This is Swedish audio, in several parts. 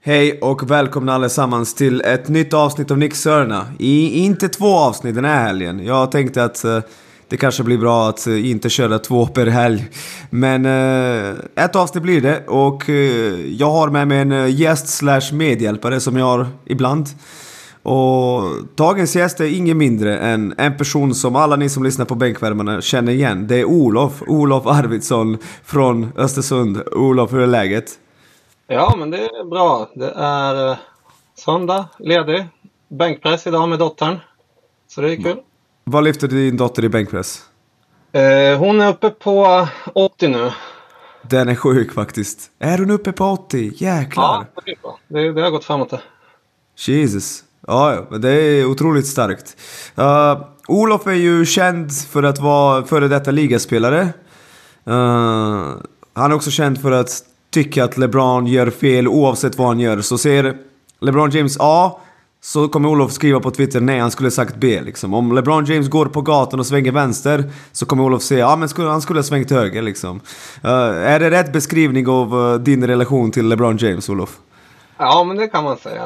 Hej och välkomna allesammans till ett nytt avsnitt av Nick Sörna. Inte 2 avsnitt den här helgen. Jag tänkte att det kanske blir bra att inte köra 2 per helg. Men ett avsnitt blir det. Och jag har med mig en gäst / medhjälpare som jag har ibland. Och dagens gäst är ingen mindre än en person som alla ni som lyssnar på Bänkvärmarna känner igen. Det är Olof Arvidsson från Östersund. Olof, hur är läget? Ja, men det är bra. Det är söndag, ledig. Bänkpress idag med dottern. Så det är kul. Vad lyfter din dotter i bänkpress? Hon är uppe på 80 nu. Den är sjuk faktiskt. Är hon uppe på 80? Jäklar. Ja, det är bra. Det har gått framåt det. Jesus. Ja, det är otroligt starkt. Olof är ju känd för att vara före detta ligaspelare. Han är också känd för att tycka att LeBron gör fel oavsett vad han gör. Så ser LeBron James A, så kommer Olof skriva på Twitter nej, han skulle sagt B liksom. Om LeBron James går på gatan och svänger vänster, så kommer Olof säga ja, men han skulle ha svängt höger liksom. Är det rätt beskrivning av din relation till LeBron James, Olof? Ja, men det kan man säga.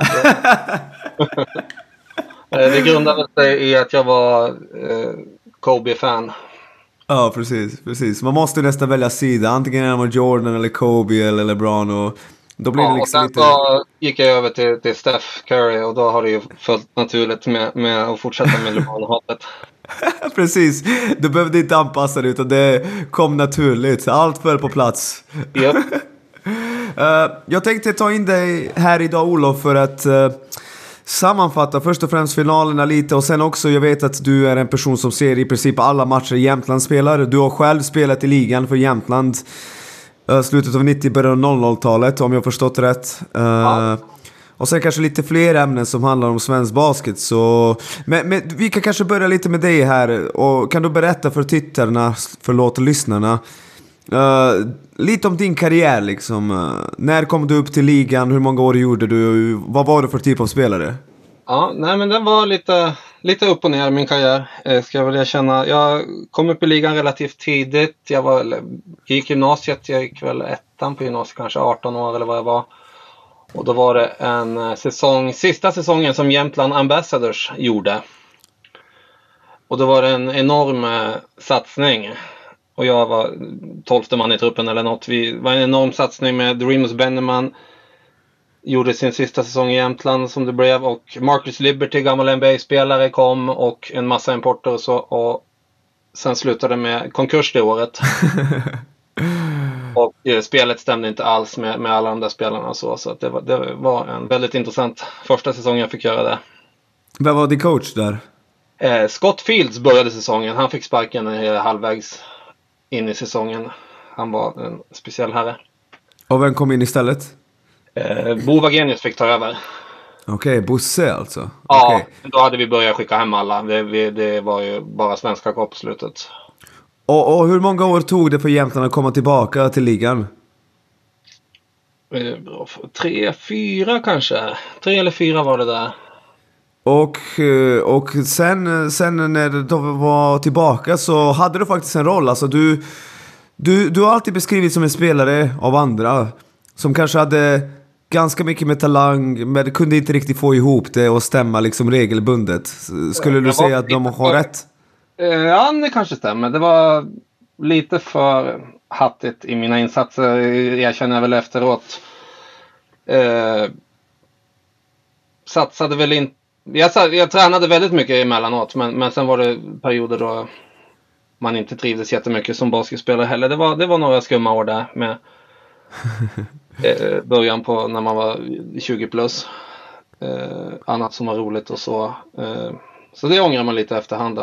Det grundade sig i att jag var Kobe-fan. Ja, precis. Man måste nästan välja sida. Antingen är man Jordan eller Kobe eller LeBron. Och då blir det liksom och sen så gick jag över till Steph Curry. Och då har det ju följt naturligt med att fortsätta med LeBron-hatet. Precis. Du behövde inte anpassa det, utan det kom naturligt. Allt föll på plats. Yep. Jag tänkte ta in dig här idag, Olof, för att sammanfatta först och främst finalerna lite. Och sen också, jag vet att du är en person som ser i princip alla matcher Jämtland spelar. Du har själv spelat i ligan för Jämtland slutet av 90, början av 00-talet, om jag har förstått rätt. Och sen kanske lite fler ämnen som handlar om svensk basket. Så men vi kan kanske börja lite med dig här. Och kan du berätta för tittarna, förlåt lyssnarna, lite om din karriär liksom. När kom du upp till ligan? Hur många år gjorde du? Vad var du för typ av spelare? Ja, nej, men den var lite upp och ner min karriär, ska jag väl erkänna. Jag kom upp i ligan relativt tidigt. Jag gick gymnasiet, jag gick väl 1:an på gymnasiet, kanske 18 år eller vad jag var. Och då var det en sista säsongen som Jämtland Ambassadors gjorde. Och då var det en enorm satsning. Och jag var 12:e man i truppen eller något. Vi var en enorm satsning med Remus Benneman. Gjorde sin sista säsong i Jämtland som det blev. Och Marcus Liberty, gammal NBA-spelare, kom. Och en massa importer och så. Och sen slutade med konkurs det året. Och spelet stämde inte alls med alla de där spelarna. Så att det var en väldigt intressant första säsong jag fick göra det. Vem var din coach där? Scott Fields började säsongen. Han fick sparken halvvägs in i säsongen. Han var en speciell herre. Och vem kom in istället? Bo Wagenius fick ta över. Okej, Bosse alltså. Ja, okay. Då hade vi börjat skicka hem alla. Det var ju bara svenska kvar på slutet. Och hur många år tog det för Jämtland att komma tillbaka till ligan? 3-4 kanske. 3 eller 4 var det där. Och sen när du var tillbaka så hade du faktiskt en roll. Alltså du har alltid beskrivits som en spelare av andra som kanske hade ganska mycket med talang, men kunde inte riktigt få ihop det och stämma liksom regelbundet. Skulle du säga att de har rätt? Ja, det kanske stämmer. Det var lite för hattigt i mina insatser. Jag känner väl efteråt. Satsade väl inte. Jag tränade väldigt mycket emellanåt, men sen var det perioder då man inte trivdes jättemycket som basketspelare heller. Det var några skumma år där med början på när man var 20 plus. Annat som var roligt och så. Så det ångrar man lite efterhand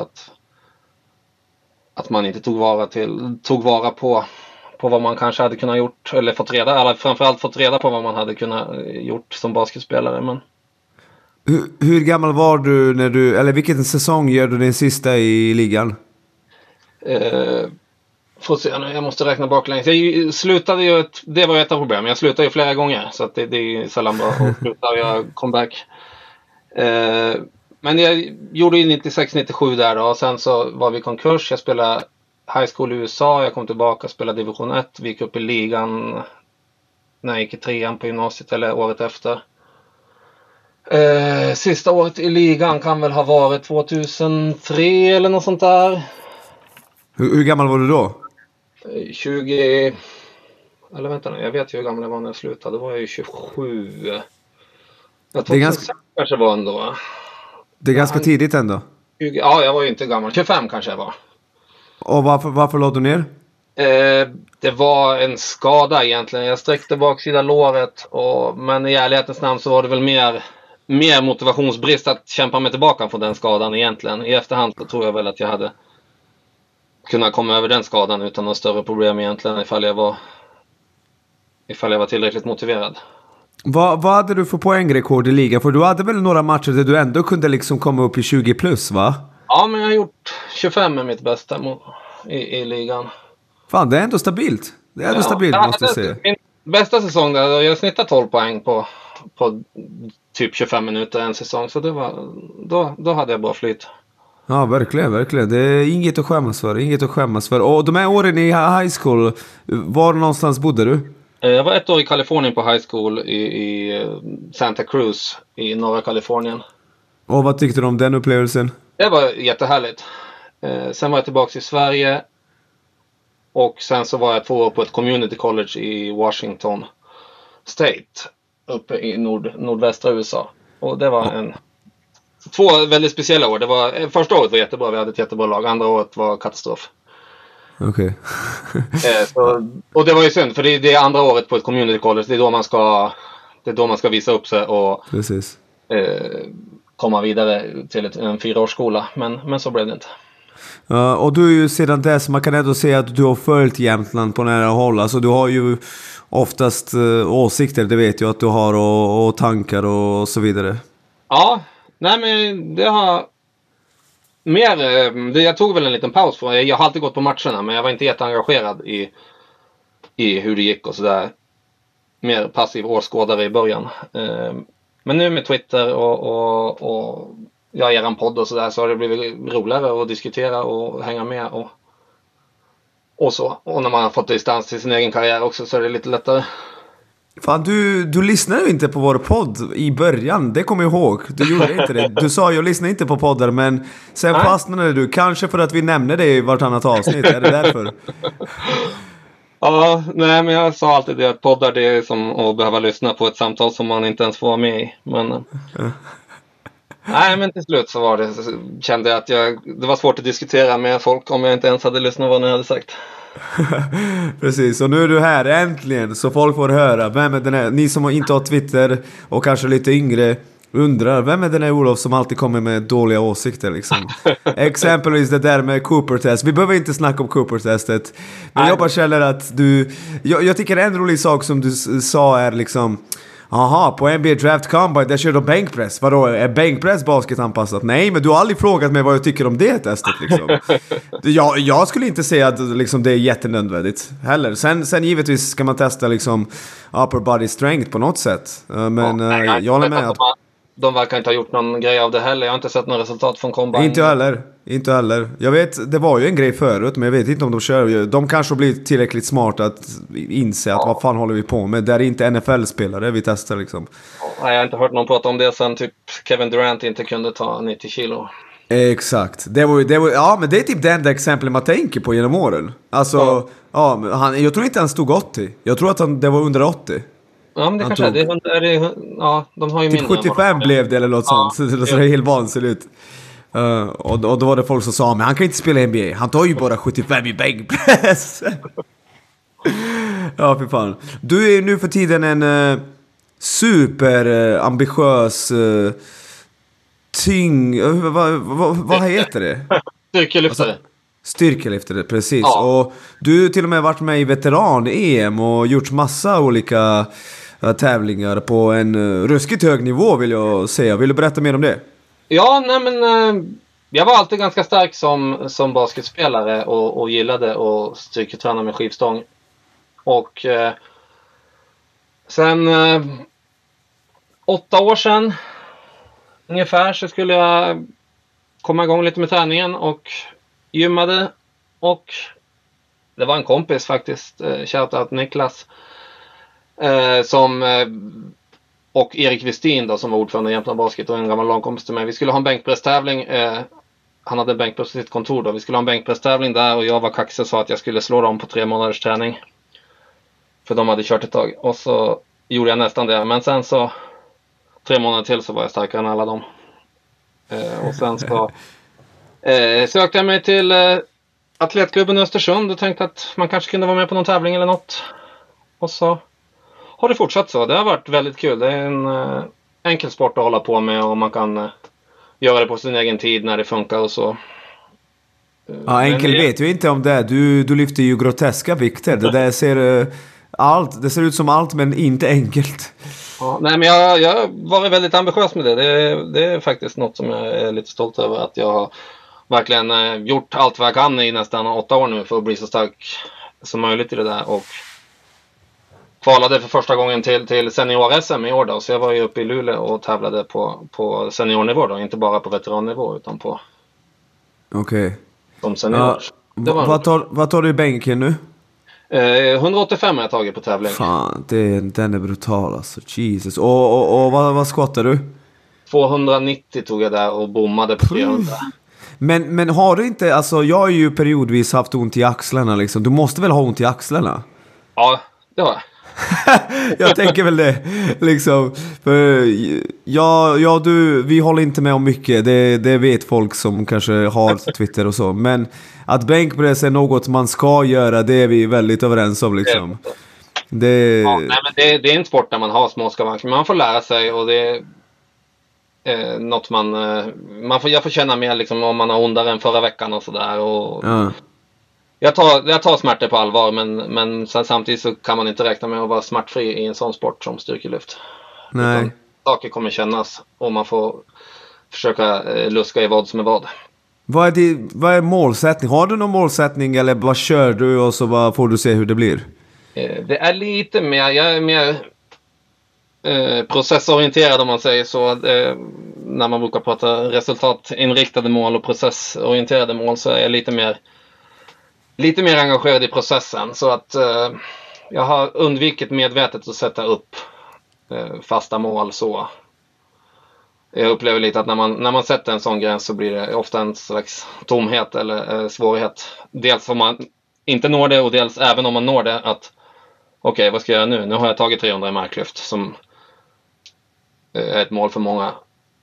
att man inte tog vara på vad man kanske hade kunnat gjort eller framförallt fått reda på vad man hade kunnat gjort som basketspelare. Men hur gammal var du eller vilken säsong gör du din sista i ligan? Får se nu, jag måste räkna baklänges. Jag slutade ju det var ett av problemen. Jag slutade ju flera gånger, så att det är sällan bra att sluta och göra comeback. Men jag gjorde ju 96-97 där då, och sen så var vi i konkurs. Jag spelade high school i USA, jag kom tillbaka och spelade division 1. Vi gick upp i ligan när jag gick i 3:an på gymnasiet eller året efter. Sista året i ligan kan väl ha varit 2003 eller något sånt där. Hur gammal var du då? 20... Eller vänta nu, jag vet ju hur gammal jag var när jag slutade. Då var jag ju 27. Jag tror kanske var ändå. Det är ganska tidigt ändå. 20, ja, jag var ju inte gammal. 25 kanske jag var. Och varför låg du ner? Det var en skada egentligen. Jag sträckte baksida låret. Men i ärlighetens namn så var det väl mer motivationsbrist att kämpa mig tillbaka från den skadan egentligen. I efterhand så tror jag väl att jag hade kunnat komma över den skadan utan några större problem egentligen ifall jag var tillräckligt motiverad. Vad hade du för poängrekord i ligan? För du hade väl några matcher där du ändå kunde liksom komma upp i 20 plus, va? Ja, men jag har gjort 25 med mitt bästa i ligan. Fan, det är ändå stabilt. Det är ändå stabilt, måste jag säga. Min bästa säsong där jag snittade 12 poäng på typ 25 minuter en säsong. Så det var, då hade jag bra flyt. Ja, verkligen, verkligen. Det är inget att skämmas för. Och de här åren i high school, var någonstans bodde du? Jag var ett år i Kalifornien på high school i Santa Cruz i norra Kalifornien. Och vad tyckte du om den upplevelsen? Det var jättehärligt. Sen var jag tillbaka i Sverige. Och sen så var jag 2 år på ett community college i Washington State. Uppe i nordvästra USA. Och det var 2 väldigt speciella år. Första året var jättebra, vi hade ett jättebra lag. Andra året var katastrof. Okej. Och det var ju synd, för det är andra året på ett community college. Det är då man ska visa upp sig och Precis. Komma vidare till en 4-årsskola. Men så blev det inte. Och du är ju sedan dess, man kan ändå säga att du har följt Jämtland på nära håll. Alltså du har ju oftast åsikter, det vet jag att du har, och tankar och så vidare. Ja, nej men det har jag tog väl en liten paus för jag har alltid gått på matcherna, men jag var inte jätteengagerad i hur det gick och sådär. Mer passiv åskådare i början. Men nu med Twitter och jag gör en podd och sådär, så har det blivit roligare att diskutera och hänga med och så. Och när man har fått distans till sin egen karriär också, så är det lite lättare. Fan, du lyssnade ju inte på vår podd i början, det kommer jag ihåg. Du gjorde inte det. Du sa jag lyssnar inte på poddar, men sen fastnade du. Kanske för att vi nämner det i vartannat avsnitt, är det därför? Ja, nej, men jag sa alltid det att poddar, det är som att behöva lyssna på ett samtal som man inte ens får vara med i. Men nej, men till slut så kände jag att det var svårt att diskutera med folk om jag inte ens hade lyssnat vad ni hade sagt. Precis, och nu är du här äntligen, så folk får höra. Vem är den här? Ni som inte har Twitter och kanske lite yngre undrar, vem är den här Olof som alltid kommer med dåliga åsikter liksom? Exempelvis det där med Cooper-test. Vi behöver inte snacka om Cooper-testet, men jag bara känner att jag tycker en rolig sak som du sa är liksom, aha, på NBA Draft Combine där kör de bänkpress. Vadå, är bänkpress basketanpassat? Nej, men du har aldrig frågat mig vad jag tycker om det testet liksom. Jag skulle inte säga att liksom, det är jättenödvändigt heller. Sen givetvis ska man testa liksom upper body strength på något sätt. Men jag håller med att de verkar inte ha gjort någon grej av det heller. Jag har inte sett några resultat från Combine. Inte heller. Jag vet, det var ju en grej förut, men jag vet inte om de kör. De kanske blir tillräckligt smarta att inse att vad fan håller vi på med. Det är inte NFL-spelare vi testar liksom. Nej, jag har inte hört någon prata om det sen typ Kevin Durant inte kunde ta 90 kilo. Exakt. Det var, ja, men det är typ det enda exemplet man tänker på genom åren. Alltså, jag tror inte han stod 80. Jag tror att det var under 80. Ja, men det kanske de har ju typ 75 blev det eller något sånt. Så det är helt vansinnigt. Och då var det folk som sa, men han kan inte spela NBA. Han tar ju bara 75 i bänkpress. Ja, för fan. Du är nu för tiden en superambitiös vad heter det? Styrkelyftare. Alltså, styrkelyftare, precis. Ja. Och du har till och med varit med i veteran-EM och gjort massa olika tävlingar på en ruskigt hög nivå, vill jag säga. Vill du berätta mer om det? Ja, nej men jag var alltid ganska stark som basketspelare och gillade att styrketräna med skivstång. Och sen 8 år sedan ungefär så skulle jag komma igång lite med träningen och gymmade. Och det var en kompis faktiskt, shoutout Niklas, Och Erik Westin då, som var ordförande i Jämtland Basket och en gammal lagkompis till mig. Vi skulle ha en bänkpresstävling. Han hade en bänkpress på sitt kontor då. Vi skulle ha en bänkpresstävling där och jag var kaxig och sa att jag skulle slå dem på 3 månaders träning. För de hade kört ett tag. Och så gjorde jag nästan det. Men sen så 3 månader till så var jag starkare än alla dem. Och sen så sökte jag mig till Atletklubben i Östersund och tänkte att man kanske kunde vara med på någon tävling eller något. Och så har det fortsatt så. Det har varit väldigt kul. Det är en enkel sport att hålla på med och man kan göra det på sin egen tid när det funkar och så. Ja, enkel vet ju inte om det. Du lyfter ju groteska vikter. Det där ser allt. Det ser ut som allt men inte enkelt. Ja, nej, men jag har varit väldigt ambitiös med det. Det är faktiskt något som jag är lite stolt över. Att jag har verkligen gjort allt vad jag kan i nästan 8 år nu för att bli så stark som möjligt i det där. Och kvalade för första gången till senior-SM i år då. Så jag var ju uppe i Luleå och tävlade på seniornivå då. Inte bara på veterannivå utan på som senior. Vad tar du i bänken nu? 185 har jag tagit på tävling. Fan, den är brutal alltså. Jesus. Och vad skottar du? 290 tog jag där och bommade på 300. Men har du inte, alltså jag har ju periodvis haft ont i axlarna liksom. Du måste väl ha ont i axlarna? Ja, det har jag. Jag tänker väl det liksom, för vi håller inte med om mycket. Det vet folk som kanske har Twitter och så. Men att bänkpress är något man ska göra, det är vi väldigt överens om liksom. Det är en sport där man har små skavanker. Man får lära sig och det är något jag får känna mer liksom, om man har ondare än förra veckan och sådär. Jag tar smärtor på allvar, men sen samtidigt så kan man inte räkna med att vara smärtfri i en sån sport som styrkelyft. Nej. Utan saker kommer kännas och man får försöka luska i vad som är vad. Vad är målsättning? Har du någon målsättning eller bara kör du och så bara får du se hur det blir? Det är lite mer, jag är mer processorienterad om man säger så. När man brukar prata resultatinriktade mål och processorienterade mål så är jag lite mer engagerad i processen. Så att jag har undvikit medvetet att sätta upp fasta mål så. Jag upplever lite att när man sätter en sån gräns så blir det ofta en slags tomhet eller svårighet. Dels om man inte når det och dels även om man når det att okej, vad ska jag göra nu? Nu har jag tagit 300 i marklyft som är ett mål för många.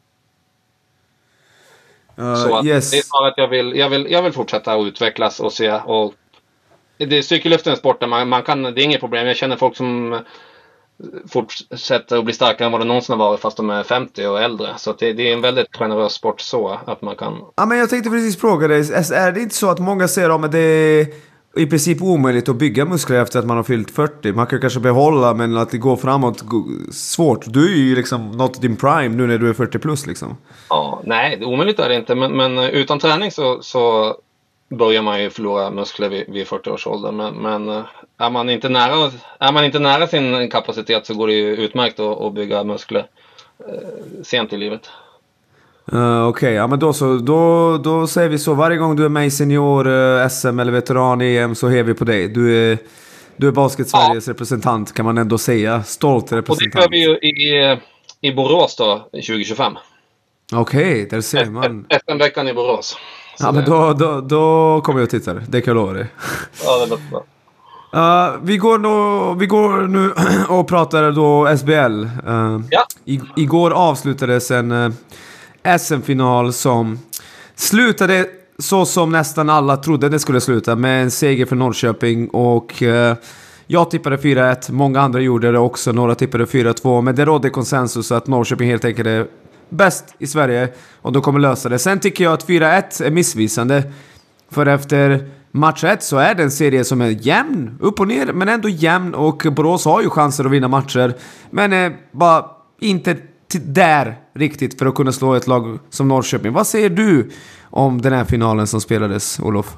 Så yes. Det är snarare att jag vill fortsätta att utvecklas och se. Och cykellyften är en sport där man kan, det är inget problem. Jag känner folk som fortsätter att bli starkare än vad det någonsin har varit fast de är 50 och äldre. Så det är en väldigt generös sport så att man kan... Ja, men jag tänkte precis fråga dig. Är det inte så att många säger om att det är i princip omöjligt att bygga muskler efter att man har fyllt 40? Man kan kanske behålla, men att det går framåt svårt. Du är ju liksom nått din prime nu när du är 40 plus liksom. Ja, nej, omöjligt är det inte. Men utan träning så börjar man ju förlora muskler vid 40 års ålder. Men är man inte nära sin kapacitet så går det ju utmärkt att bygga muskler sent i livet. Okej, ja, men då säger vi så. Varje gång du är med i senior SM eller veteran EM så är vi på dig. Du är Basket Sveriges representant, kan man ändå säga. Stolt representant. Och det gör vi ju i Borås då 2025. Okej, där ser man. SM-veckan i Borås. Ja, men då kommer jag och tittar. Det kan jag lova dig. Ja, det låter bra. Vi går nu och pratar då SBL. Ja. Igår avslutades en SM-final som slutade så som nästan alla trodde det skulle sluta, med en seger för Norrköping. Och jag tippade 4-1, många andra gjorde det också, några tippade 4-2, men det rådde konsensus att Norrköping helt enkelt är bäst i Sverige och de kommer lösa det. Sen tycker jag att 4-1 är missvisande, för efter match 1 så är det en serie som är jämn, upp och ner, men ändå jämn, och Borås har ju chanser att vinna matcher, men bara inte där riktigt för att kunna slå ett lag som Norrköping. Vad säger du om den här finalen som spelades, Olof?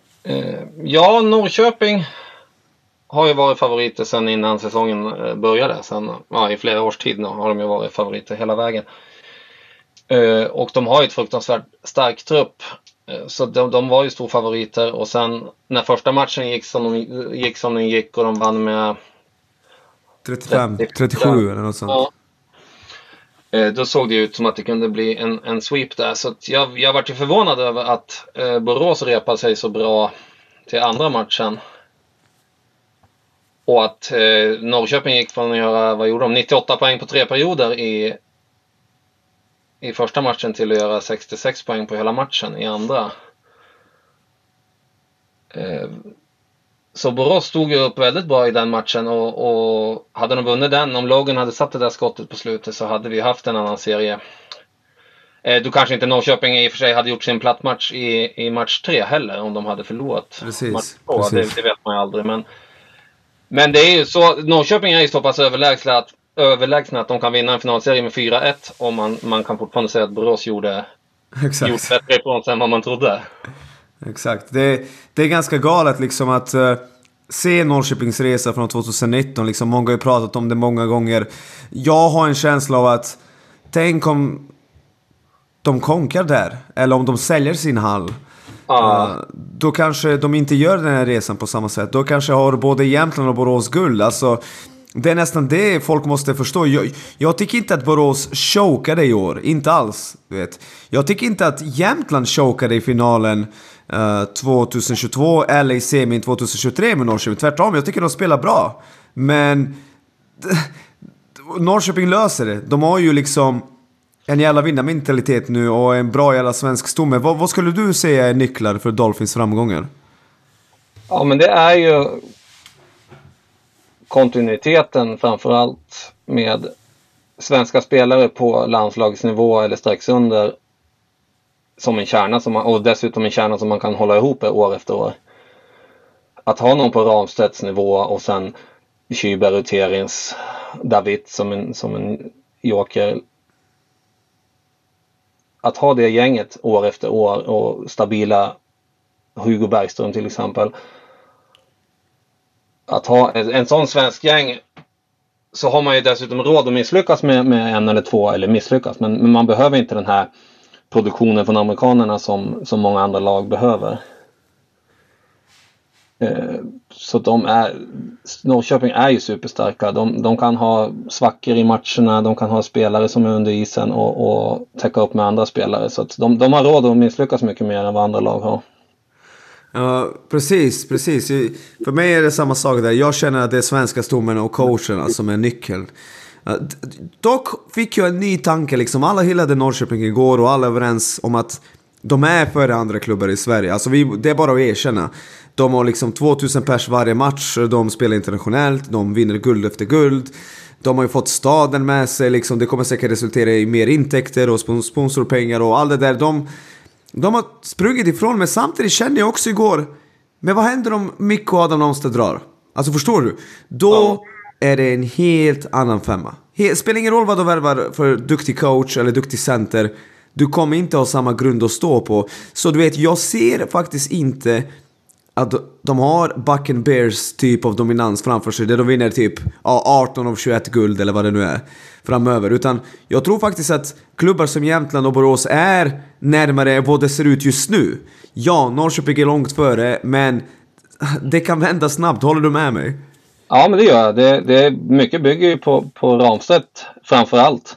Ja, Norrköping har ju varit favoriter sedan innan säsongen började. I flera års tid nu har de ju varit favoriter hela vägen. Och de har ju ett fruktansvärt stark trupp. Så de var ju stor favoriter. Och sen när första matchen gick som den gick och de vann med 35, 37 eller något sånt. Ja. Då såg det ut som att det kunde bli en sweep där. Så att jag var ju förvånad över att Borås repade sig så bra till andra matchen. Och att Norrköping gick från att göra, vad gjorde de? 98 poäng på 3 perioder i första matchen till att göra 66 poäng på hela matchen i andra. Så Borås stod ju upp väldigt bra i den matchen och hade de vunnit den, om Logan hade satt det där skottet på slutet, så hade vi haft en annan serie. Du kanske inte Norrköping i och för sig hade gjort sin plattmatch i match 3 heller om de hade förlorat match 2. Det vet man ju aldrig. Men det är ju så, Norrköping är ju så pass överlägsna att de kan vinna en finalserie med 4-1 och man kan fortfarande säga att Borås gjorde bättre ifrån sig än vad man trodde. Exakt. Det är ganska galet liksom att se Norrköpings resa från 2019. Liksom, många har ju pratat om det många gånger. Jag har en känsla av att tänk om de konkar där, eller om de säljer sin hall. Då kanske de inte gör den här resan på samma sätt. Då kanske har både Jämtland och Borås guld. Alltså, det är nästan det folk måste förstå. Jag tycker inte att Borås chokade i år. Inte alls, du vet. Jag tycker inte att Jämtland chokade i finalen 2022 eller i semin 2023 med Norrköping. Tvärtom, jag tycker de spelar bra. Men Norrköping löser det. De har ju liksom en jävla vinnarmentalitet nu och en bra jävla svensk stomme. Vad skulle du säga är nycklar för Dolphins framgångar? Ja, men det är ju kontinuiteten framförallt med svenska spelare på landslagsnivå eller strax under som en kärna och dessutom en kärna som man kan hålla ihop år efter år. Att ha någon på Ramstedts nivå och sen Kyber och Terins David som en joker. Att ha det gänget år efter år och stabila Hugo Bergström till exempel. Att ha en sån svensk gäng, så har man ju dessutom råd att misslyckas med en eller två, eller misslyckas, men man behöver inte den här produktionen från amerikanerna som många andra lag behöver. Så Norrköping är ju superstarka. De kan ha svackor i matcherna, de kan ha spelare som är under isen och täcka upp med andra spelare. Så att de har råd att misslyckas mycket mer än vad andra lag har. Ja, precis. För mig är det samma sak där. Jag känner att det är svenska stommen och coacherna som är nyckeln. Dock fick jag en ny tanke liksom. Alla hyllade Norrköping igår och alla är överens om att de är före andra klubbar i Sverige. Alltså det är bara att erkänna. De har liksom 2000 pers varje match. De spelar internationellt. De vinner guld efter guld. De har ju fått staden med sig liksom. Det kommer säkert resultera i mer intäkter och sponsorpengar och allt det där. De har sprungit ifrån. Men samtidigt kände jag också igår, men vad händer om Mikko och Adam Lomstedt drar? Alltså förstår du? Då är det en helt annan femma. Spelar ingen roll vad du värvar för duktig coach eller duktig center. Du kommer inte ha samma grund att stå på. Så du vet, jag ser faktiskt inte att de har Backen Bears typ av dominans framför sig, där de vinner typ 18 av 21 guld eller vad det nu är framöver. Utan jag tror faktiskt att klubbar som Jämtland och Borås är närmare vad det ser ut just nu. Ja, Norrköping är långt före, men det kan vända snabbt. Håller du med mig? Ja, men det gör jag. Det är mycket bygger ju på Ramstedt framförallt.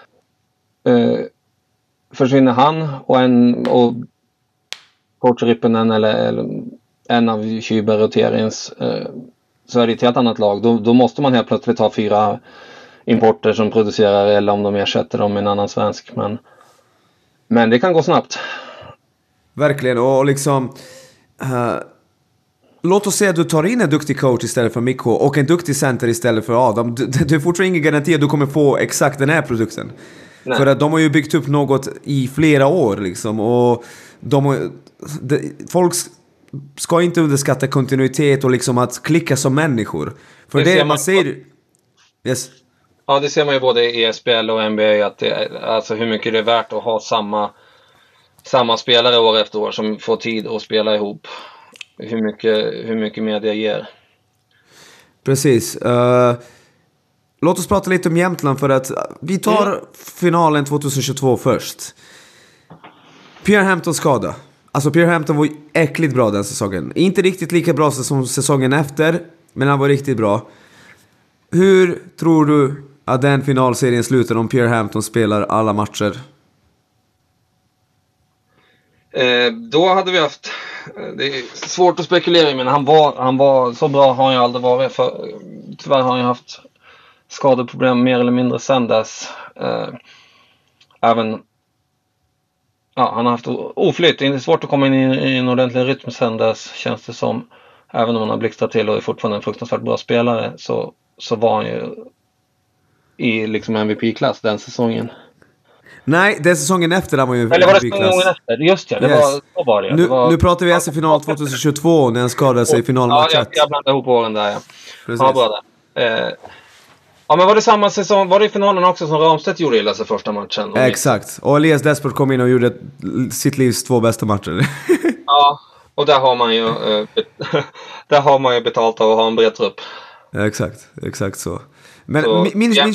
Försvinner han och coach Rippinen eller en av Kyber och Terins, så är det ett helt annat lag. Då måste man helt plötsligt ha 4 importer som producerar, eller om de ersätter dem med en annan svensk. Men det kan gå snabbt. Verkligen, och liksom låt oss säga att du tar in en duktig coach istället för Mikko och en duktig center istället för Adam. Du får fortfarande ingen garanti att du kommer få exakt den här produkten. Nej. För att de har ju byggt upp något i flera år liksom, och folk ska inte underskatta kontinuitet och liksom att klicka som människor. För det man ser... Yes. Ja, det ser man ju både i SPL och NBA, att alltså hur mycket det är värt att ha samma spelare år efter år som får tid att spela ihop. Hur mycket media ger. Precis. Låt oss prata lite om Jämtland, för att vi tar finalen 2022 först. Pierre Hampton skada. Alltså Pierre Hampton var äckligt bra den säsongen. Inte riktigt lika bra som säsongen efter, men han var riktigt bra. Hur tror du att den finalserien slutar om Pierre Hampton spelar alla matcher? Då hade vi haft... Det är svårt att spekulera i, men han var så bra har han ju aldrig varit. Tyvärr har han ju haft skadeproblem mer eller mindre sedan dess. Även... Ja, han har haft oflytt. Det är svårt att komma in i en ordentlig rytm sedan dess, känns det som. Även om han har blixtrat till och är fortfarande en fruktansvärt bra spelare, så var han ju i liksom MVP-klass den säsongen. Nej, den säsongen efter han var ju eller var det säsongen efter? Just det, yes. Så var det. Nu pratar vi SM-final 2022 när han skadade sig i finalmatchen. Ja, jag blandade ihop åren där, ja. Precis. Ja, bra där. Ja, men var det samma säsong? Var det i finalen också som Ramstedt gjorde illa sig första matchen? Exakt. Och Elias Desport kom in och gjorde sitt livs 2 bästa matcher. Ja, och där har man ju betalt av att ha en bred trupp. Exakt så. Men så,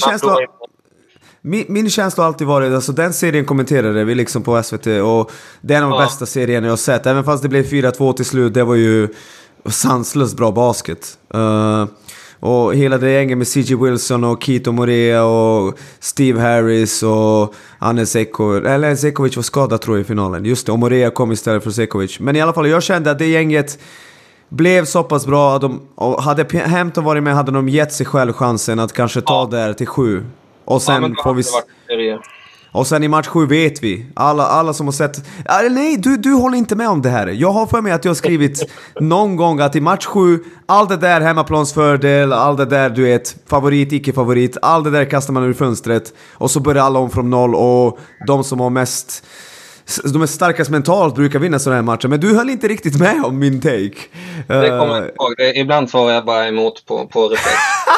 min känsla har alltid varit, alltså den serien kommenterade vi liksom på SVT, och det är en av de bästa serierna jag har sett. Även fast det blev 4-2 till slut, det var ju sanslöst bra basket. Och hela det gänget med C.J. Wilson och Kito Morea och Steve Harris och Anes Zekovic. Eller Zekovic var skadad tror jag i finalen. Just det, och Morea kom istället för Zekovic. Men i alla fall, jag kände att det gänget blev så pass bra. Och hade Hampton varit med hade de gett sig själv chansen att kanske ta där till 7. Och sen får vi... Och sen i match 7 vet vi, alla som har sett... Nej, du håller inte med om det här. Jag har för mig att jag har skrivit någon gång att i match 7, allt det där hemmaplansfördel, allt det där, du vet, favorit, icke-favorit, allt det där kastar man ur fönstret. Och så börjar alla om från noll, och de som har mest... De är starkast mentalt brukar vinna sådana här matcher. Men du höll inte riktigt med om min take. Det kommer jag ihåg. Ibland får jag bara emot på reflex.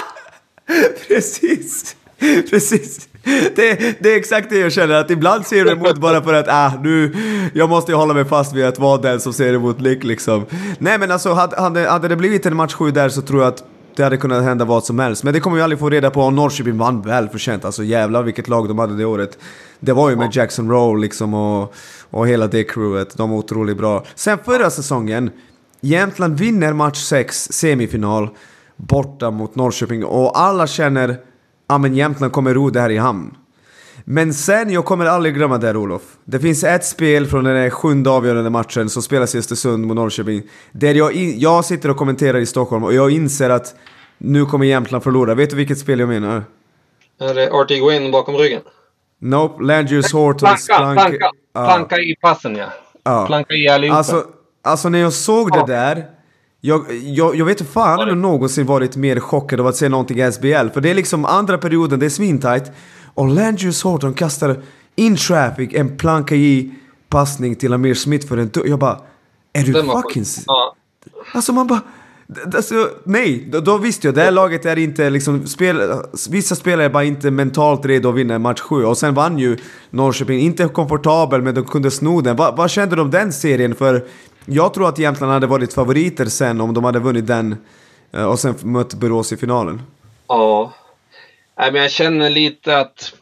Precis. Det är exakt det jag känner, att ibland ser du emot bara för att jag måste ju hålla mig fast vid att vara den som ser emot liksom. Nej, men alltså hade det blivit en match 7 där, så tror jag att det hade kunnat hända vad som helst. Men det kommer vi aldrig få reda på. Och Norrköping vann väl förtjänt. Alltså jävlar vilket lag de hade det året. Det var ju med Jackson Roll liksom, och hela det crewet. De var otroligt bra. Sen förra säsongen, Jämtland vinner match 6 semifinal borta mot Norrköping, och alla känner men Jämtland kommer ro det här i hamn. Men sen, jag kommer aldrig glömma det här, Olof. Det finns ett spel från den 7:e avgörande matchen som spelas i Östersund mot Norrköping, där jag sitter och kommenterar i Stockholm, och jag inser att nu kommer Jämtland förlora. Vet du vilket spel jag menar? Är det Artie Gwyn bakom ryggen? Nope, Landjus Hortons planka i passen, ja. Planka i allihopa. Alltså när jag såg det där, jag vet inte fan om jag någonsin varit mer chockad av att se någonting i SBL. För det är liksom andra perioden, det är svintajt, och Landjus Horton kastar in traffic, en planka i passning till Amir Smith för en jag bara, är du fucking... Alltså man bara... Alltså, nej, då visste jag, det här laget är inte liksom vissa spelare är bara inte mentalt redo att vinna match 7. Och sen vann ju Norrköping, inte komfortabel, men de kunde sno den. Vad kände de om den serien? För jag tror att Jämtland hade varit favoriter sen om de hade vunnit den och sen mött Borås i finalen. Ja, men jag känner lite att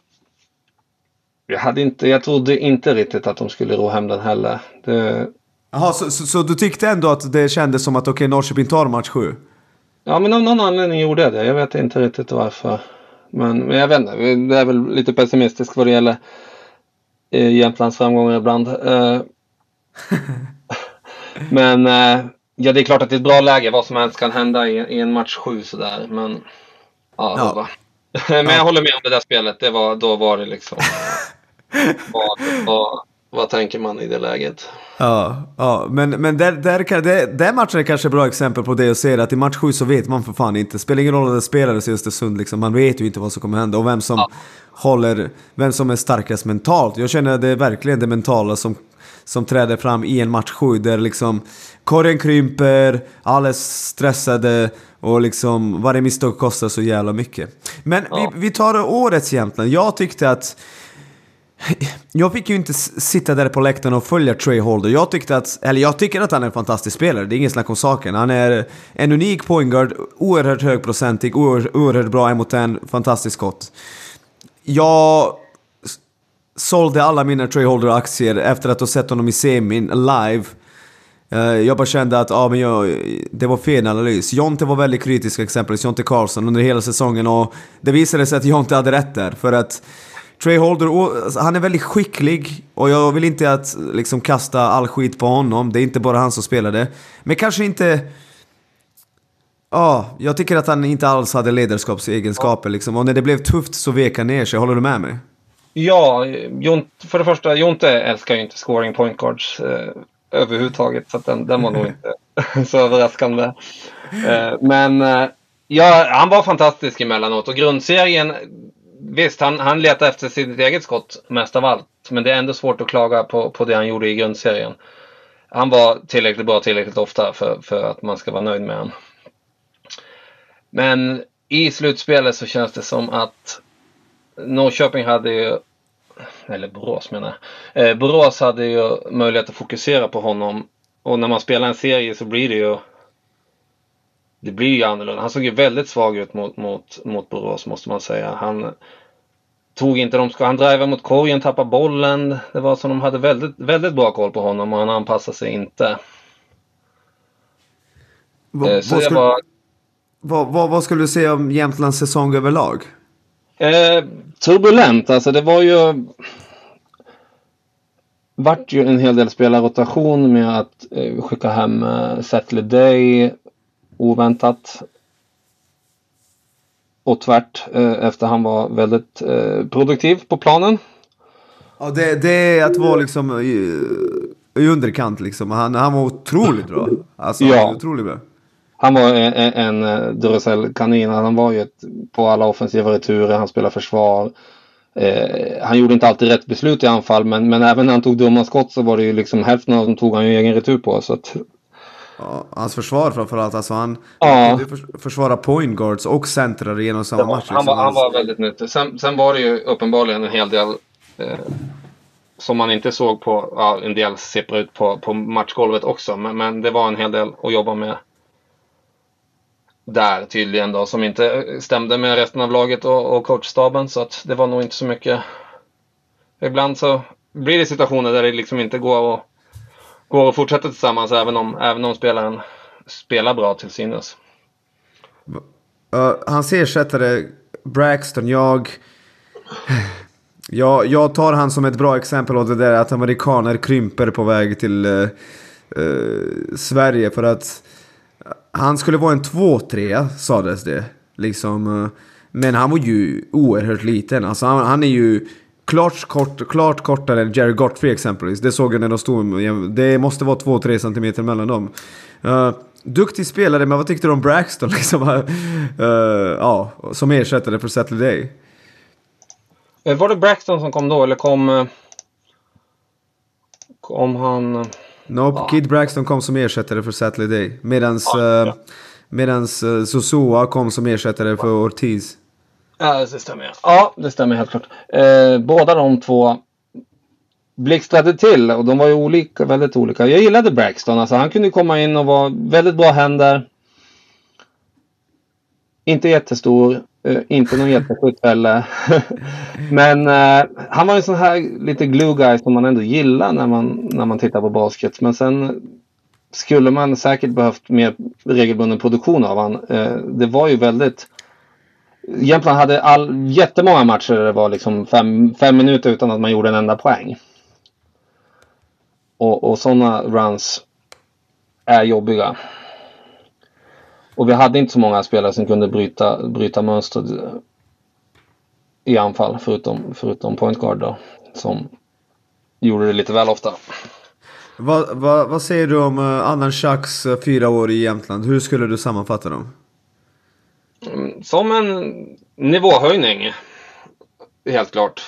jag trodde inte riktigt att de skulle ro hem den heller. Jaha, så du tyckte ändå att det kändes som att okej, Norrköping tar match 7? Ja, men av någon anledning gjorde jag det. Jag vet inte riktigt varför. Men jag vet inte, det är väl lite pessimistiskt vad det gäller Jämtlands framgångar ibland. Men ja, det är klart att det är ett bra läge. Vad som helst kan hända i en match 7 sådär. Men ja. Men jag håller med om det där spelet. Då var det liksom... Vad tänker man i det läget? Ja, men där matchen är kanske ett bra exempel på det jag ser, att i match 7 så vet man för fan inte. Spelar ingen roll att det spelades i Östersund liksom. Man vet ju inte vad som kommer hända och vem som är starkast mentalt. Jag känner att det är verkligen det mentala som träder fram i en match 7, där liksom korgen krymper, alla är stressade och liksom varje misstag kostar så jävla mycket. Men vi tar årets Jämtland. Jag fick ju inte sitta där på läktaren och följa Trey Holder. Jag tycker att han är en fantastisk spelare. Det är ingen snack om saken. Han är en unik pointguard, oerhört högprocentig, oerhört bra emot en fantastisk skott. Jag sålde alla mina Trey Holder-aktier efter att ha sett honom i semin live. Jag bara kände att det var fel analys. Jonte var väldigt kritisk, exempelvis Jonte Karlsson under hela säsongen, och det visade sig att Jonte hade rätt där. För att Trey Holder, han är väldigt skicklig, och jag vill inte att liksom kasta all skit på honom. Det är inte bara han som spelade. Men kanske inte... jag tycker att han inte alls hade ledarskapsegenskaper liksom. Och när det blev tufft så vek han ner sig. Håller du med mig? Ja, för det första, Jonte älskar ju inte scoring point guards överhuvudtaget. Så att den var nog inte så överraskande. Men han var fantastisk emellanåt. Och grundserien, visst, han letade efter sitt eget skott mest av allt. Men det är ändå svårt att klaga på det han gjorde i grundserien. Han var tillräckligt bra tillräckligt ofta för att man ska vara nöjd med honom. Men i slutspelet så känns det som att Norrköping hade ju, eller Borås menar jag, Borås hade ju möjlighet att fokusera på honom. Och när man spelar en serie så blir det blir ju annorlunda. Han såg ju väldigt svag ut mot Borås, måste man säga. Han tog inte han drivade mot korgen, tappade bollen. Det var som de hade väldigt, väldigt bra koll på honom, och han anpassade sig inte. Vad skulle du säga om Jämtlands säsong överlag? Turbulent, alltså det vart ju en hel del spelarrotation med att skicka hem Settle Day oväntat och tvärt efter han var väldigt produktiv på planen. Ja, det är att vara liksom i underkant liksom. Han var otroligt bra. Alltså, ja. Han var otroligt bra. Han var en Duracell-kanin. Han var ju på alla offensiva returer. Han spelade försvar. Han gjorde inte alltid rätt beslut i anfall. Men även när han tog dumma skott så var det ju liksom hälften av dem tog han ju egen retur på. Så att... Ja, hans försvar framförallt. Alltså han försvara point guards och centrar genom samma match. Liksom. Han var väldigt nyttig. Sen var det ju uppenbarligen en hel del som man inte såg på. Ja, en del sipprar ut på matchgolvet också. Men det var en hel del att jobba med där tydligen då, som inte stämde med resten av laget och coachstaben, så att det var nog inte så mycket. Ibland så blir det situationer där det liksom inte går att fortsätta tillsammans även om spelaren spelar bra till synes. Hans ersättare Braxton, jag tar han som ett bra exempel av det där att amerikaner krymper på väg till Sverige, för att han skulle vara en 2-3, sades det. Liksom, men han var ju oerhört liten. Alltså han är ju klart kortare än Jerry Godfrey exempelvis. Det såg jag när de stod. Det måste vara 2-3 centimeter mellan dem. Duktig spelare, men vad tyckte du om Braxton? Liksom, som ersättare för Settle Day. Var det Braxton som kom då, eller kom han... Nope, Kid Braxton kom som ersättare för Settle Day. Medans Sosua kom som ersättare för Ortiz. Ja, det stämmer. Ja, det stämmer helt klart. Båda de två blixtrade till, och de var ju väldigt olika. Jag gillade Braxton. Alltså, han kunde komma in och vara väldigt bra händer. Inte jättestor. Inte någon jätteskytt heller. Men han var en sån här lite glue guy som man ändå gillar när man tittar på basket. Men sen skulle man säkert behövt mer regelbunden produktion av han. Det var ju väldigt... Jämtland hade jättemånga matcher där det var liksom 5 minuter utan att man gjorde en enda poäng. Och sådana runs är jobbiga. Och vi hade inte så många spelare som kunde bryta mönstret i anfall, förutom point guard då, som gjorde det lite väl ofta. Vad säger du om Annan Schacks 4 år i Jämtland? Hur skulle du sammanfatta dem? Som en nivåhöjning, helt klart.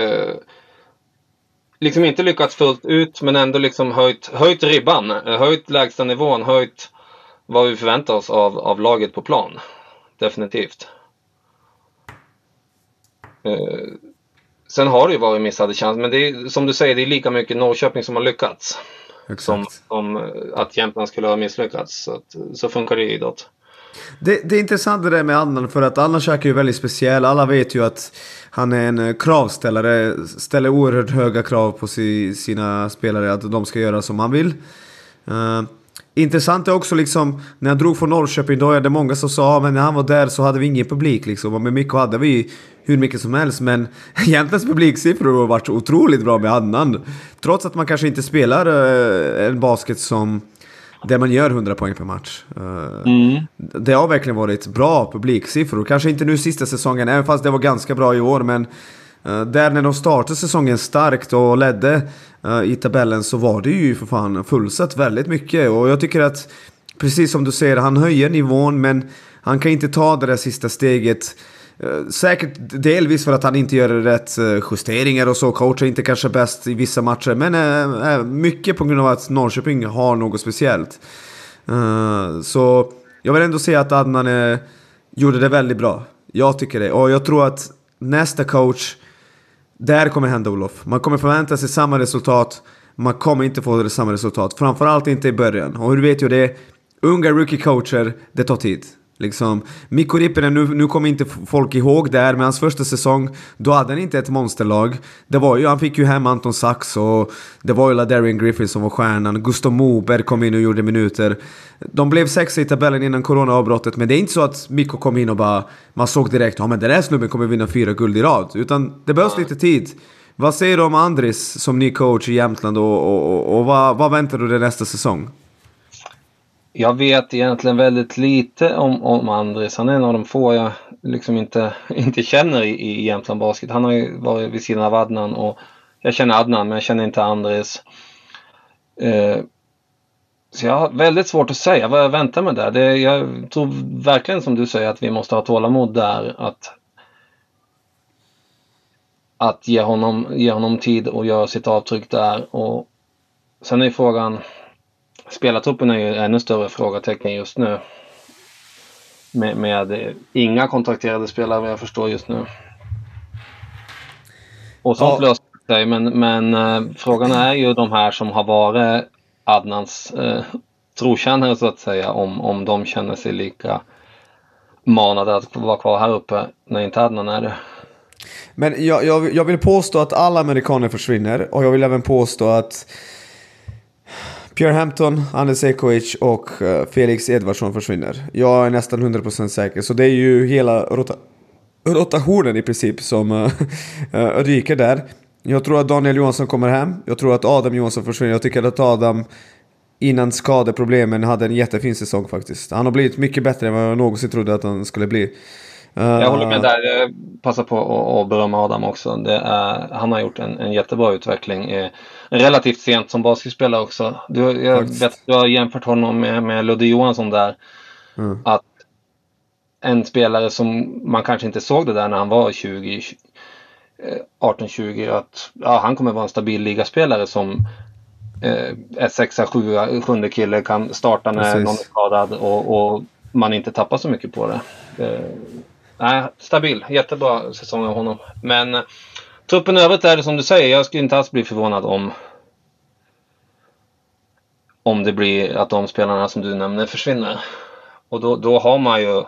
Liksom inte lyckats fullt ut, men ändå liksom höjt ribban, höjt lägsta nivån, höjt vad vi förväntar oss av laget på plan. Definitivt. Sen har det ju varit missade chans, men det är, som du säger, det är lika mycket Norrköping som har lyckats. Som att Jämtland skulle ha misslyckats. Så funkar det i idrott. Det är intressant det där med Annan, för att Annan Schack är ju väldigt speciell. Alla vet ju att han är en kravställare, ställer oerhört höga krav på sina spelare, att de ska göra som han vill. Intressant är också liksom, när jag drog från Norrköping, då är det många som sa, men när han var där så hade vi ingen publik liksom, och med Mikko hade vi hur mycket som helst, men egentligen publiksiffror har varit otroligt bra med Adnan, trots att man kanske inte spelar en basket som där man gör 100 poäng per match. Det har verkligen varit bra publiksiffror, kanske inte nu sista säsongen, även fast det var ganska bra i år, men där när de startade säsongen starkt och ledde i tabellen, så var det ju för fan fullsatt väldigt mycket. Och jag tycker att, precis som du säger, han höjer nivån, men han kan inte ta det där sista steget. Säkert delvis för att han inte gör rätt justeringar och så. Coach är inte kanske bäst i vissa matcher, men mycket på grund av att Norrköping har något speciellt. Så jag vill ändå säga att Adnan gjorde det väldigt bra. Jag tycker det. Och jag tror att nästa coach, där kommer hända, Olof. Man kommer förvänta sig samma resultat. Man kommer inte få samma resultat. Framförallt inte i början. Och hur vet jag det? Unga rookie-coacher, det tar tid. Liksom, Mikko Rippinen, nu kommer inte folk ihåg där, men hans första säsong, då hade han inte ett monsterlag. Det var ju, han fick ju hem Anton Sachs, och det var ju LaDarian Griffin som var stjärnan. Gustav Moberg kom in och gjorde minuter. De blev 6 i tabellen innan corona-avbrottet, men det är inte så att Mikko kom in och bara, man såg direkt, men den där snubben kommer vinna 4 guld i rad. Utan det behövs lite tid. Vad säger du om Andris som ny coach i Jämtland, och vad väntar du det nästa säsong? Jag vet egentligen väldigt lite om Andris. Han är en av de få jag liksom inte känner i Jämtland Basket. Han har ju varit vid sidan av Adnan, och jag känner Adnan, men jag känner inte Andris. Så jag har väldigt svårt att säga vad jag väntar med där. Jag tror verkligen, som du säger, att vi måste ha tålamod där. Att ge honom tid och göra sitt avtryck där. Och sen är frågan, spelartruppen är ju ännu större frågetecken just nu. Med inga kontrakterade spelare, vad jag förstår just nu. Och sånt löser sig, men frågan är ju de här som har varit Adnans trotjänare, så att säga, om de känner sig lika manade att vara kvar här uppe när inte Adnan är det. Men jag vill påstå att alla amerikaner försvinner, och jag vill även påstå att Pierre Hampton, Anders Sekovic och Felix Edvardsson försvinner. Jag är nästan 100% säker. Så det är ju hela rotationen i princip som ryker där. Jag tror att Daniel Johansson kommer hem. Jag tror att Adam Johansson försvinner. Jag tycker att Adam innan skadeproblemen hade en jättefin säsong faktiskt. Han har blivit mycket bättre än vad jag någonsin trodde att han skulle bli. Jag håller med där. Jag passar på att berömma Adam också. Han har gjort en jättebra utveckling. Relativt sent som basketspelare också. Du har jämfört honom med Ludde Johansson där. Att en spelare som man kanske inte såg det där när han var 18-20, att han kommer vara en stabil ligaspelare som ett 6-7 kille kan starta när någon är skadad, och man inte tappar så mycket på det. Stabil, jättebra säsong av honom. Men truppen övrigt är det som du säger. Jag skulle inte alls bli förvånad om det blir att de spelarna som du nämner försvinner. Och då har man ju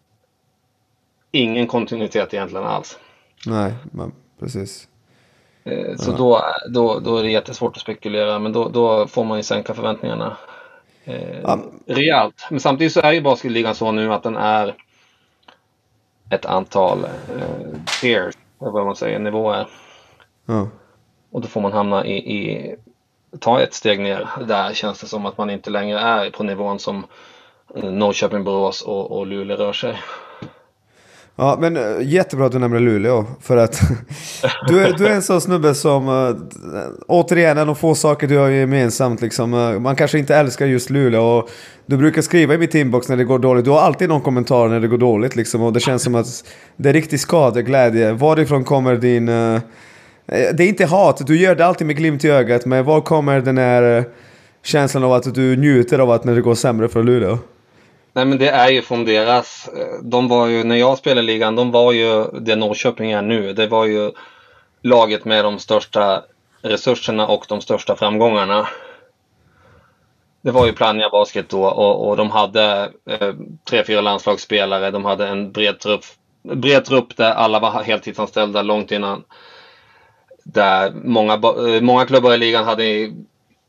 ingen kontinuitet egentligen alls. Nej, men precis. Så då är det jättesvårt att spekulera. Men då får man ju sänka förväntningarna rejält. Men samtidigt så är ju basketligan så nu att den är ett antal tiers, vad man säger, nivåer. Och då får man hamna ta ett steg ner. Där känns det som att man inte längre är på nivån som Norrköping, Borås och Luleå rör sig. Ja, men jättebra att du nämner Luleå, för att du är en sån snubbe som återigen, en av få saker du har gemensamt liksom. Man kanske inte älskar just Luleå, och du brukar skriva i mitt inbox när det går dåligt. Du har alltid någon kommentar när det går dåligt liksom, och det känns som att det är riktigt skadeglädje. Varifrån kommer din det är inte hat, du gör det alltid med glimt i ögat, men var kommer den här känslan av att du njuter av att när det går sämre för Luleå? Nej, men det är ju från deras, de var ju, när jag spelade ligan, de var ju det Norrköping är nu. Det var ju laget med de största resurserna och de största framgångarna. Det var ju Plannja Basket då, och de hade 3-4 landslagsspelare. De hade en bred trupp där alla var heltidsanställda långt innan. Där många klubbar i ligan hade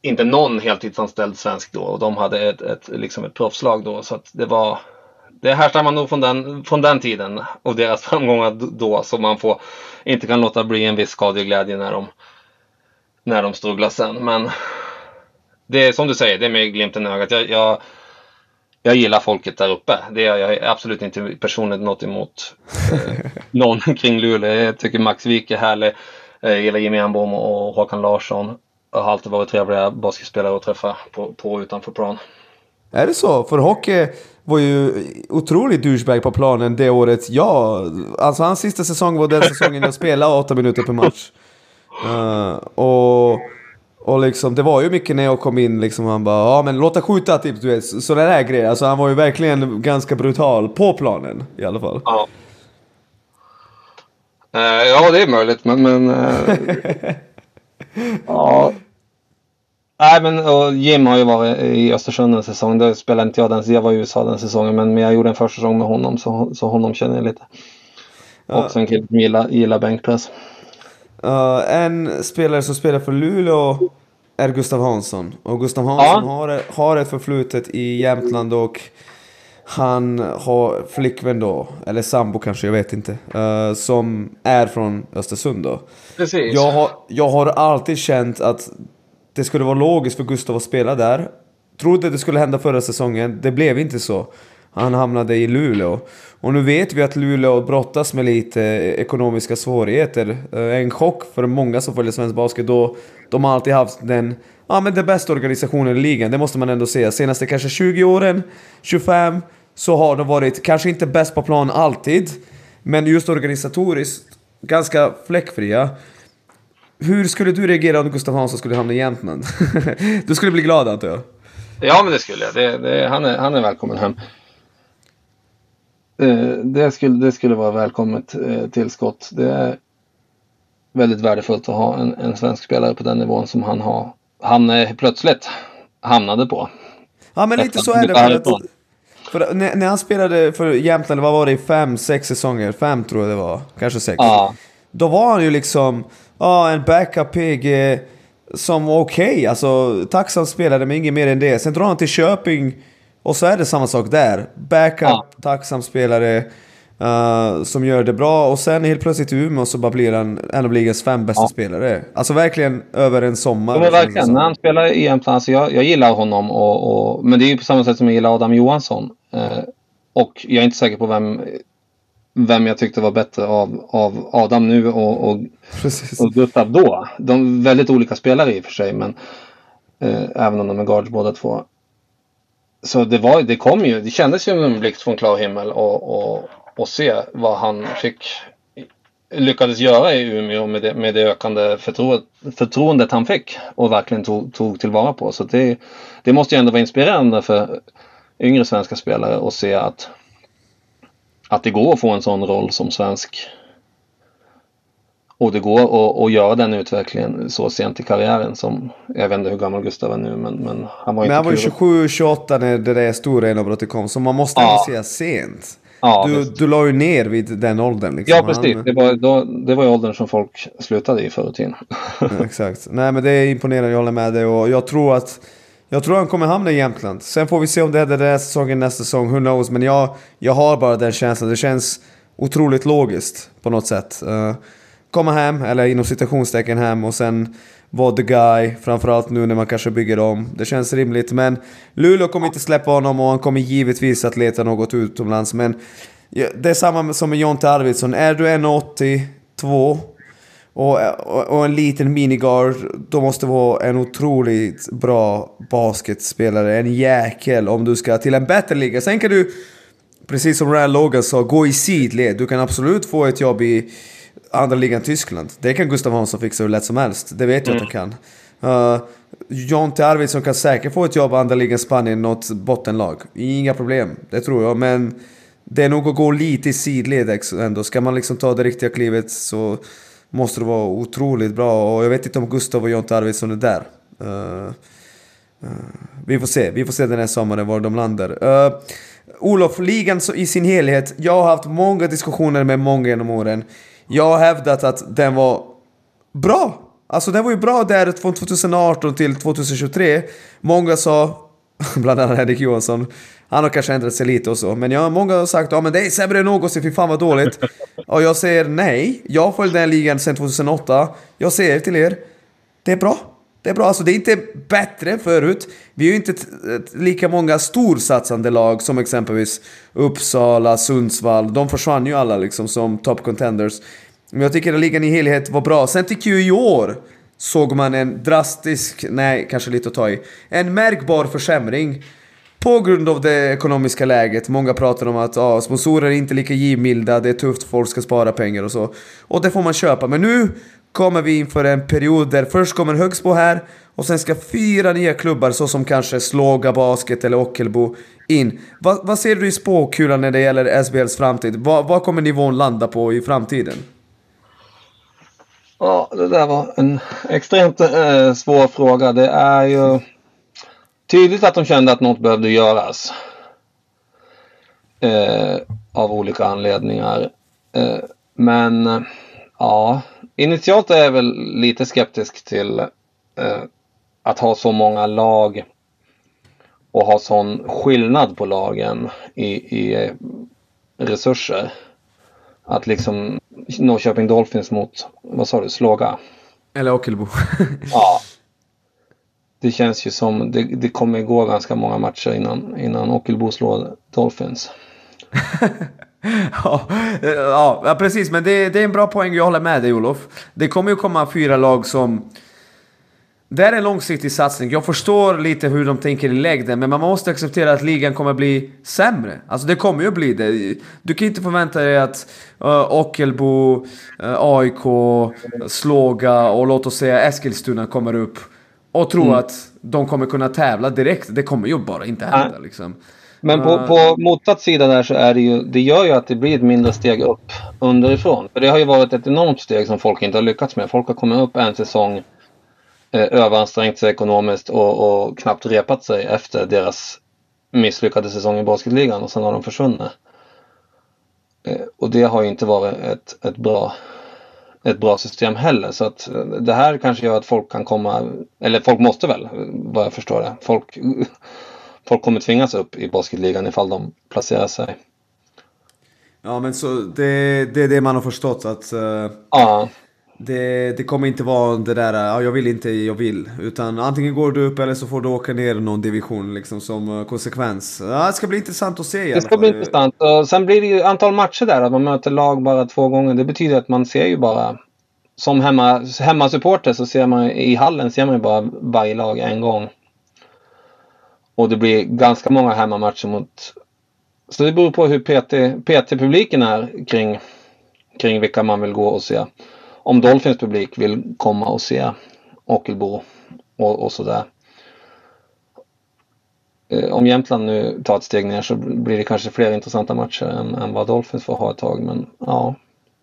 inte någon heltidsanställd svensk då, och de hade ett proffslag då, så att det härstammar nog från den tiden och deras framgångar då, så man inte kan låta bli en viss skadeglädje när de strugglar sen. Men det är som du säger, det är med glimten i ögat. Jag gillar folket där uppe. Det är jag absolut inte personligen något emot någon kring Luleå. Jag tycker Max Wik är härlig. Jag gillar Jimmy Enbom och Håkan Larsson. Jag har alltid varit trevliga basketspelare att träffa på och utanför plan. Är det så? För hockey var ju otroligt douchebag på planen det året. Ja, alltså hans sista säsong var den säsongen jag spelade 8 minuter per match. Och liksom, det var ju mycket när jag kom in liksom, han bara, ja men låta skjuta typ, du vet, sådana där grejer. Alltså han var ju verkligen ganska brutal på planen i alla fall. Ja, ja det är möjligt, men ja. Nej, men och Jim har ju varit i Östersund en säsong. Då spelade inte jag var i USA den säsongen, men jag gjorde en första säsong med honom, så honom känner jag lite. Och sen gillar bänkpress. En spelare som spelar för Luleå är Gustav Hansson. Och Gustav Hansson har ett förflutet i Jämtland, och han har flickvän då, eller sambo kanske, jag vet inte, som är från Östersund då. Precis. Jag har alltid känt att det skulle vara logiskt för Gustav att spela där. Trodde det skulle hända förra säsongen. Det blev inte så. Han hamnade i Luleå. Och nu vet vi att Luleå brottas med lite ekonomiska svårigheter. En chock för många som följer svensk basket, då de har alltid haft den bästa organisationen i ligan. Det måste man ändå säga. Senaste kanske 20 åren, 25, så har de varit kanske inte bäst på plan alltid, men just organisatoriskt ganska fläckfria. Hur skulle du reagera om Gustav Hansson skulle hamna i Jämtland? Du skulle bli glad, antar jag. Ja, men det skulle jag. Han är välkommen hem. Det skulle vara välkommet tillskott. Det är väldigt värdefullt att ha en svensk spelare på den nivån som han plötsligt hamnade på. Ja, men lite så är det. För när han spelade för Jämtland, vad var det, 5-6 säsonger? 5 tror jag det var, kanske 6. Ja. Då var han ju liksom en backup-pig som var okej. Alltså tacksam spelare, men inget mer än det. Sen drar han till Köping, och så är det samma sak där. Backup, tacksam spelare som gör det bra. Och sen helt plötsligt i Umeå så bara blir han en av ligans 5 bästa spelare. Alltså verkligen över en sommar. Men verkligen, när han spelar i Jämtland, alltså jag gillar honom. Men det är ju på samma sätt som jag gillar Adam Johansson. Och jag är inte säker på vem jag tyckte var bättre av Adam nu och Gustav då. De är väldigt olika spelare i och för sig, men även om de är guards båda två. Så det kändes ju som en blixt från klar himmel och se vad han lyckades göra i Umeå med det ökande förtroendet han fick och verkligen tog tillvara på. Så det måste ju ändå vara inspirerande för yngre svenska spelare att se att det går att få en sån roll som svensk. Och det går att göra den utvecklingen så sent i karriären som, jag vet inte hur gammal Gustav är nu, men han var inte. Men han var ju 27-28 när det där stora genombrottet kom, så man måste ändå säga sent. Ja, du la ju ner vid den åldern liksom. Ja, precis. Det var ju åldern som folk slutade i förr i tiden. Exakt. Nej, men det är imponerande, jag håller med dig, och jag tror han kommer hamna i Jämtland. Sen får vi se om det är den här säsongen, nästa säsong, who knows. Men jag har bara den känslan. Det känns otroligt logiskt på något sätt. Komma hem, eller inom citationstecken hem, och sen vara the guy, framförallt nu när man kanske bygger om. Det känns rimligt, men Luleå kommer inte släppa honom, och han kommer givetvis att leta något utomlands. Men det är samma som med Jonte Arvidsson. Är du 1,82 och en liten miniguard, då måste du vara en otroligt bra basketspelare, en jäkel, om du ska till en bättre liga. Sen kan du, precis som Ryan Logan sa, gå i sidled. Du kan absolut få ett jobb i andra ligan Tyskland. Det kan Gustav Hansson fixa hur lätt som helst. Det vet jag att han kan. Jonte Arvidsson kan säkert få ett jobb i andra ligan Spanien, något bottenlag. Inga problem, det tror jag. Men det är nog att gå lite i sidled ändå. Ska man liksom ta det riktiga klivet, så måste det vara otroligt bra. Och jag vet inte om Gustav och Jonte Arvidsson är där. Vi får se den här sommaren var de landar. Olof, ligan i sin helhet. Jag har haft många diskussioner med många genom åren. Jag har hävdat att den var bra. Alltså det var ju bra där från 2018 till 2023. Många sa, bland annat Henrik Johansson, han har kanske ändrat sig lite och så, men många har sagt, ja men det är sämre än någonsin, fy fan vad dåligt. Och jag säger nej, jag följde den ligan sedan 2008. Jag säger till er, det är bra. Det är bra, alltså det är inte bättre förut. Vi är ju inte lika många storsatsande lag som exempelvis Uppsala, Sundsvall. De försvann ju alla liksom som top contenders. Men jag tycker att ligan i helhet var bra. Sen tycker jag i år såg man en drastisk, nej kanske lite att ta i, en märkbar försämring på grund av det ekonomiska läget. Många pratar om att sponsorer är inte lika givmilda, det är tufft, folk ska spara pengar och så. Och det får man köpa. Men nu kommer vi inför en period där först kommer Högsbo här och sen ska 4 nya klubbar såsom kanske Slåga Basket eller Ockelbo in. Vad ser du i spåkulan när det gäller SBLs framtid? Vad kommer nivån landa på i framtiden? Ja, det där var en extremt svår fråga. Det är ju tydligt att de kände att något behövde göras. Av olika anledningar. Men ja, initialt är jag väl lite skeptisk till att ha så många lag och ha sån skillnad på lagen i resurser. Att liksom Norrköping Dolphins mot, vad sa du, Slåga? Eller Ockelbo. Ja. Det känns ju som det kommer gå ganska många matcher innan Ockelbo slår Dolphins. ja, precis. Men det är en bra poäng, jag håller med dig Olof. Det kommer ju komma 4 lag som... Det är en långsiktig satsning. Jag förstår lite hur de tänker i längden, men man måste acceptera att ligan kommer bli sämre. Alltså det kommer ju bli det. Du kan inte förvänta dig att Ockelbo, AIK, Slåga och låt oss säga Eskilstuna kommer upp och tro att de kommer kunna tävla direkt. Det kommer ju bara inte hända liksom. Men på motsatt sida där så är det gör ju att det blir ett mindre steg upp underifrån. För det har ju varit ett enormt steg som folk inte har lyckats med. Folk har kommit upp en säsong, överansträngt sig ekonomiskt och knappt repat sig efter deras misslyckade säsong i basketligan och sen har de försvunnit. Och det har ju inte varit ett bra system heller, så att det här kanske gör att folk kan komma, eller folk måste väl, vad jag förstår det. Folk kommer tvingas upp i basketligan ifall de placerar sig. Ja, men så det är det man har förstått att ja. Det kommer inte vara det där, jag vill inte, jag vill. Utan antingen går du upp eller så får du åka ner någon division liksom, som konsekvens. Ja, det ska bli intressant att se. Det ska bli intressant. Och sen blir det ju antal matcher där, att man möter lag bara 2 gånger. Det betyder att man ser ju bara, som hemmasupporter så ser man i hallen ser man ju bara varje lag en gång. Och det blir ganska många hemmamatcher mot... Så det beror på hur PT-publiken är kring vilka man vill gå och se. Om Dolphins publik vill komma och se Ockelbo och sådär. Om Jämtland nu tar ett steg ner så blir det kanske fler intressanta matcher än vad Dolphins får ha ett tag. Men ja.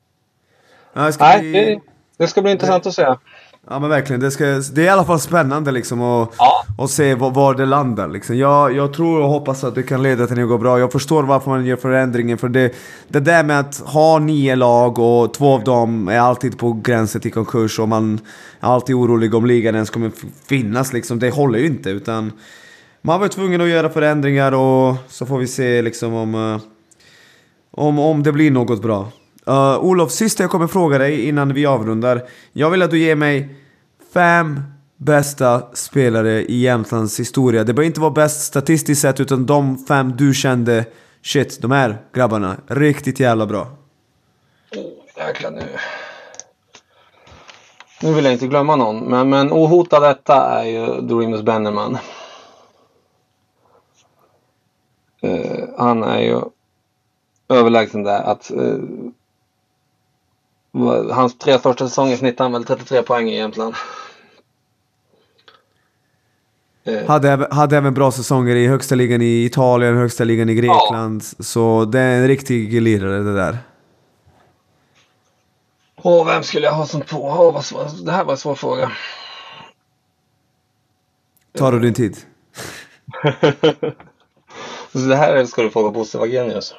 Det ska bli intressant att se. Ja men verkligen, det är i alla fall spännande liksom och se var det landar liksom. Jag tror och hoppas att det kan leda till att det går bra. Jag förstår varför man gör förändringen, för det där med att ha 9 lag och 2 av dem är alltid på gränsen till konkurs och man är alltid orolig om ligan ens kommer finnas liksom. Det håller ju inte, utan man var tvungen att göra förändringar och så får vi se liksom om det blir något bra. Olof, sista jag kommer fråga dig innan vi avrundar. Jag vill att du ger mig 5 bästa spelare i Jämtlands historia. Det behöver inte vara bäst statistiskt sett, utan de 5 du kände, shit, de här grabbarna, riktigt jävla bra. Jäklar nu. Nu vill jag inte glömma någon, men ohotad detta är ju Doremus Bennerman. Han är ju överlägsen där att hans 3 första säsonger snittar han väl 33 poäng i Jämtland. Hade även bra säsonger i högsta ligan i Italien, högsta ligan i Grekland. Ja. Så det är en riktig lirare det där. Vem skulle jag ha som på? Det här var en svår fråga. Tar du din tid? Så det här ska du fråga Bosse Wagenius.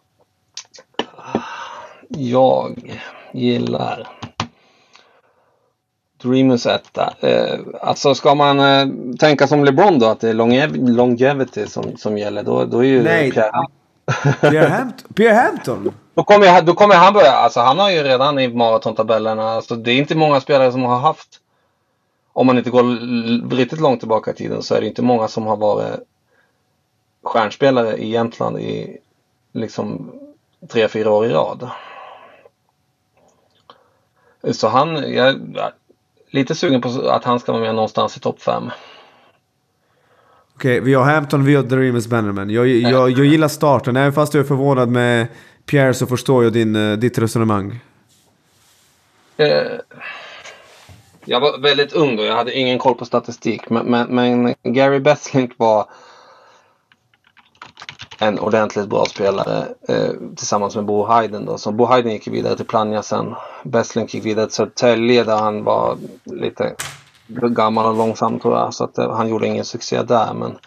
Jag gillar Dreamers etta. Alltså ska man tänka som LeBron då, att det är longevity som gäller, då är ju Nej. Pierre Hampton. Då kommer han börja, alltså han har ju redan i maratontabellerna, alltså det är inte många spelare som har haft, om man inte går riktigt långt tillbaka i tiden, så är det inte många som har varit stjärnspelare i Jämtland i liksom 3-4 år i rad. Så jag är lite sugen på att han ska vara med någonstans i topp 5. Okej, vi har Hampton, vi har Dreamers Bannerman. Jag gillar starten, även fast jag är förvånad med Pierre, så förstår jag ditt resonemang. Jag var väldigt ung då, jag hade ingen koll på statistik, men Gary Besslink var en ordentligt bra spelare tillsammans med Bo Hayden då. Så Bo Hayden gick vidare till Plannja sen. Besslink gick vidare till Södertälje där han var lite gammal och långsam, tror jag, så att han gjorde ingen succé där, men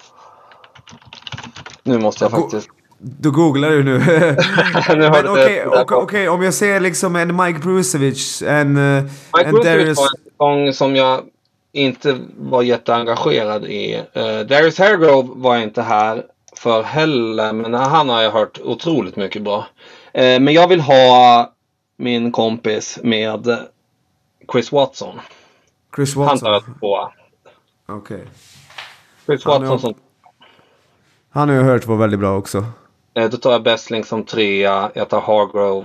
nu måste jag faktiskt... Du googlar ju nu. Men okej, om jag ser liksom en Mike Brucevic, Mike Brucevic var en säsong som jag inte var jätteengagerad i. Darius Hargrove var inte här för heller, men han har jag hört otroligt mycket bra. Men jag vill ha min kompis med Chris Watson. Han tar jag på. Okej. Chris Watson som... Han har jag hört var väldigt bra också. Då tar jag Besslink som 3. Jag tar Hargrove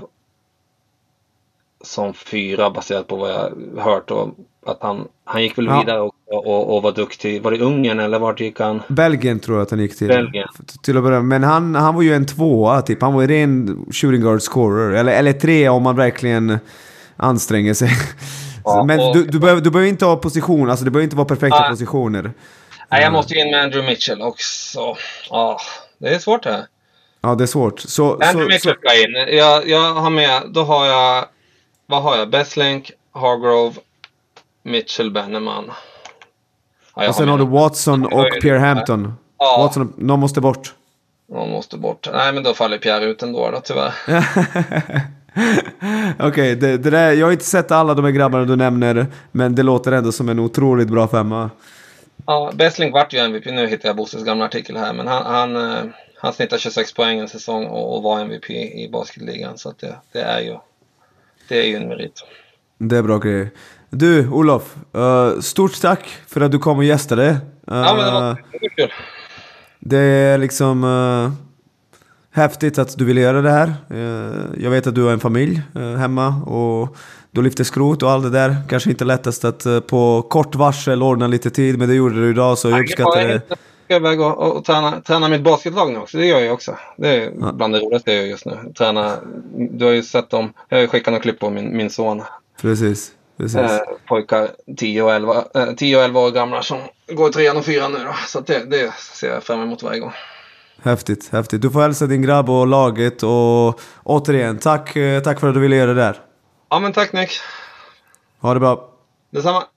som 4 baserat på vad jag hört. Och att han gick väl vidare och var duktig. Var det Ungern eller vart gick han? Belgien tror jag att han gick till. Belgien. Till att börja. Men han var ju en 2 typ. Han var ju ren shooting guard scorer. Eller 3 om man verkligen anstränger sig. Ja, men du behöver inte ha position. Alltså det behöver inte vara perfekta positioner. Nej, jag måste in med Andrew Mitchell också. Det är svårt det här. Ja, det är svårt. Andrew Mitchell ska in. Jag har med, då har jag, vad har jag? Besslink, Hargrove, Mitchell, Bannerman. Ja, och sen har du Watson och Pierre Hampton. Ja. Watson, någon måste bort. Någon måste bort. Nej, men då faller Pierre ut ändå då, tyvärr. Okej, det där, jag har inte sett alla de här grabbarna du nämner, men det låter ändå som en otroligt bra 5. Ja, Besslink vart ju MVP. Nu hittar jag Bosses gamla artikel här, men han snittar 26 poäng en säsong och var MVP i basketligan, så att det är ju en merit. Det är bra grejer. Du, Olof, stort tack för att du kom och gästade. Ja, men det var kul. Det är liksom häftigt att du vill göra det här. Jag vet att du har en familj hemma och du lyfter skrot och allt det där. Kanske inte lättast att på kort varsel ordna lite tid, men det gjorde du idag, så jag uppskattar det. Jag ska iväg och träna mitt basketlag nu också. Det gör jag också. Det är bland det roligaste jag gör just nu. Träna, du har ju sett dem. Jag har ju skickat några klipp på min son. Precis. Pojkar 10 och 11 år gamla som går 3 och 4 nu då. Så det ser jag fram emot varje gång. Häftigt. Du får hälsa din grabb och laget, och återigen, tack för att du ville göra det där. Ja, men tack Nick. Ha det bra. Detsamma.